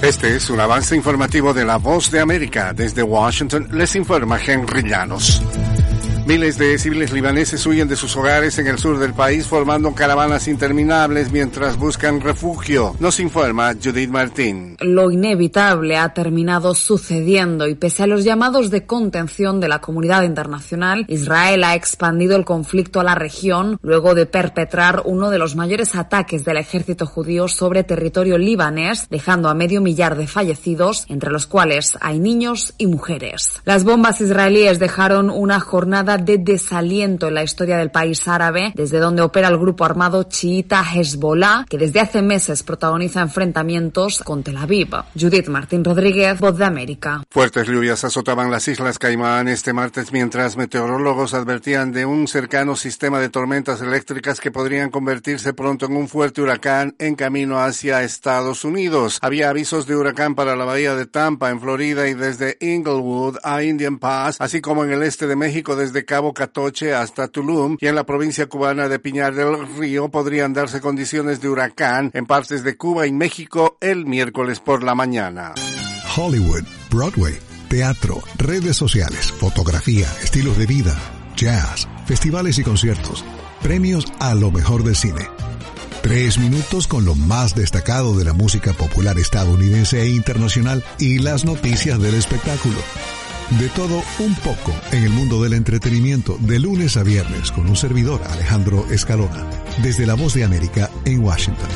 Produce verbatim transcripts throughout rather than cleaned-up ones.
Este es un avance informativo de La Voz de América. Desde Washington les informa Henry Llanos. Miles de civiles libaneses huyen de sus hogares en el sur del país formando caravanas interminables mientras buscan refugio. Nos informa Judith Martín. Lo inevitable ha terminado sucediendo y pese a los llamados de contención de la comunidad internacional, Israel ha expandido el conflicto a la región luego de perpetrar uno de los mayores ataques del ejército judío sobre territorio libanés, dejando a medio millar de fallecidos, entre los cuales hay niños y mujeres. Las bombas israelíes dejaron una jornada de desaliento en la historia del país árabe, desde donde opera el grupo armado chiita Hezbollah, que desde hace meses protagoniza enfrentamientos con Tel Aviv. Judith Martín Rodríguez, Voz de América. Fuertes lluvias azotaban las Islas Caimán este martes mientras meteorólogos advertían de un cercano sistema de tormentas eléctricas que podrían convertirse pronto en un fuerte huracán en camino hacia Estados Unidos. Había avisos de huracán para la bahía de Tampa en Florida y desde Inglewood a Indian Pass, así como en el este de México desde Cabo Catoche hasta Tulum, y en la provincia cubana de Pinar del Río podrían darse condiciones de huracán en partes de Cuba y México el miércoles por la mañana. Hollywood, Broadway, teatro, redes sociales, fotografía, estilos de vida, jazz, festivales y conciertos, premios a lo mejor del cine. Tres minutos con lo más destacado de la música popular estadounidense e internacional y las noticias del espectáculo. De todo un poco en el mundo del entretenimiento, de lunes a viernes, con un servidor, Alejandro Escalona, desde La Voz de América en Washington.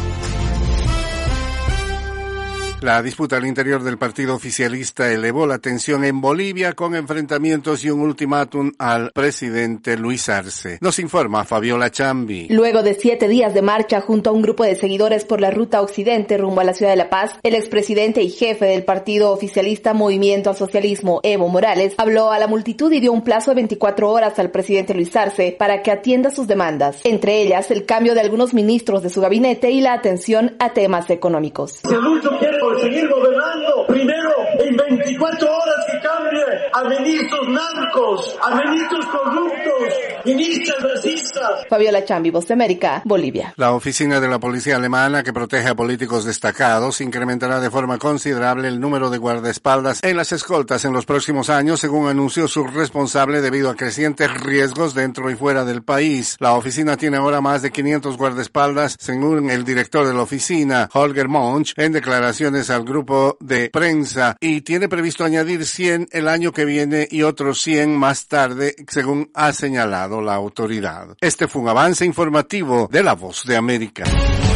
La disputa al interior del partido oficialista elevó la tensión en Bolivia con enfrentamientos y un ultimátum al presidente Luis Arce. Nos informa Fabiola Chambi. Luego de siete días de marcha junto a un grupo de seguidores por la ruta occidente rumbo a la ciudad de La Paz, el expresidente y jefe del partido oficialista Movimiento al Socialismo, Evo Morales, habló a la multitud y dio un plazo de veinticuatro horas al presidente Luis Arce para que atienda sus demandas, entre ellas el cambio de algunos ministros de su gabinete y la atención a temas económicos. Si adulto quiere seguir gobernando, primero en veinticuatro horas que cambie a ministros narcos, a ministros corruptos, ministros racistas. Fabiola Chambi, Voz de América, Bolivia. La oficina de la policía alemana, que protege a políticos destacados, incrementará de forma considerable el número de guardaespaldas en las escoltas en los próximos años, según anunció su responsable, debido a crecientes riesgos dentro y fuera del país. La oficina tiene ahora más de quinientos guardaespaldas, según el director de la oficina, Holger Monch, en declaraciones al grupo de prensa, y tiene previsto añadir cien el año que viene y otros cien más tarde, según ha señalado la autoridad. Este fue un avance informativo de La Voz de América.